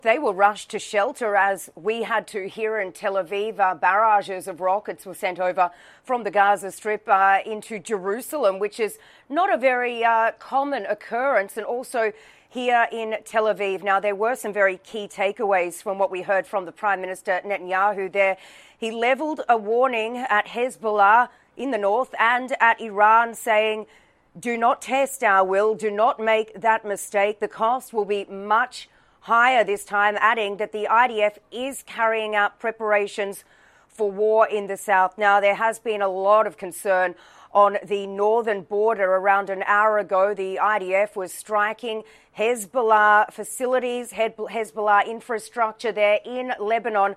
They were rushed to shelter, as we had to here in Tel Aviv. Barrages of rockets were sent over from the Gaza Strip into Jerusalem, which is not a very common occurrence, and also here in Tel Aviv. Now, there were some very key takeaways from what we heard from the Prime Minister Netanyahu there. He levelled a warning at Hezbollah in the north and at Iran, saying, do not test our will, do not make that mistake. The cost will be much higher this time, adding that the IDF is carrying out preparations for war in the south. Now, there has been a lot of concern on the northern border. Around an hour ago, the IDF was striking Hezbollah facilities, Hezbollah infrastructure there in Lebanon.